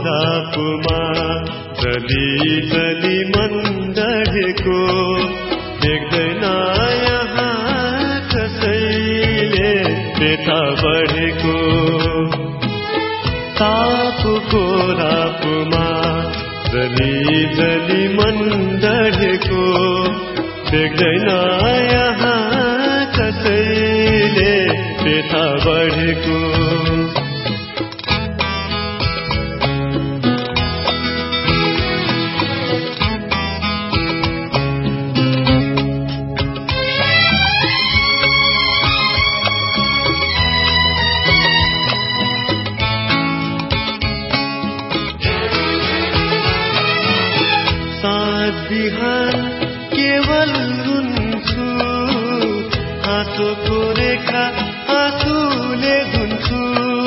रापुमा जली जली मन डढेको देख्दैन यहाँ कसैले व्यथा बढेको। तापको रापुमा जली जली मन डढेको देख्दैन यहाँ कसैले व्यथा बढेको। बिहान केवल रुन्छु हाँसोको रेखा आँसुले धुन्छु।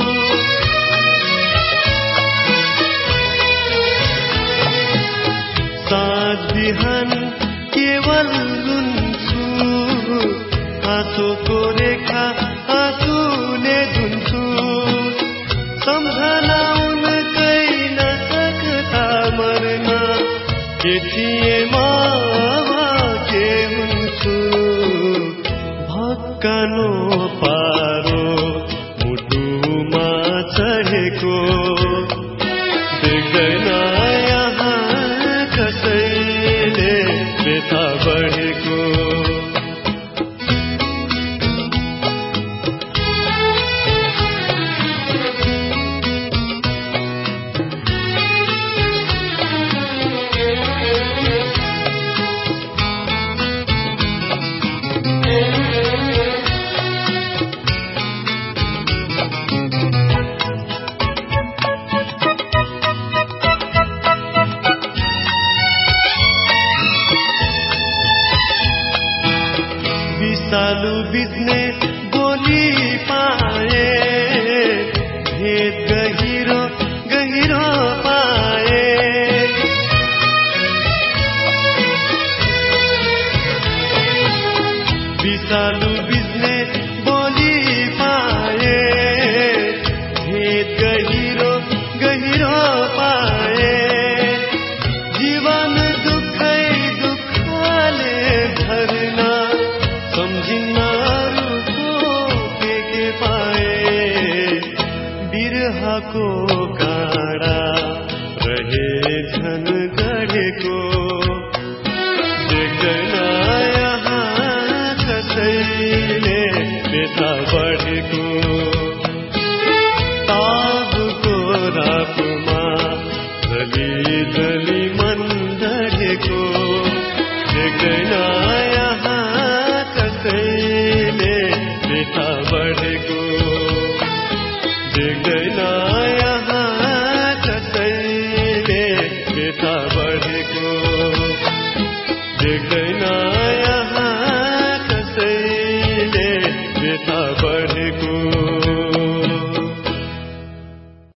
साँझ बिहान केवल रुन्छु हाँसोको रेखा आँसुले धुन्छु। सम्झना उनकै नसक्दा मर्न के थिएमा के हुन्छु। भक्कानो पारो मुटुमा चढेको देख्दैन यहाँ कसैले व्यथा बढेको। सालु बित्ने बोली पाए भेद गहिरो गहिरो पाए। बिसालु बित्ने बोली पाए भेद गहिरो गहिरो पाए। जीवन दुखै दुखले भर्ना के पाए। बिरहको काँडा रहे झन गढेको देख्दैन यहाँ कसैले व्यथा बढेको।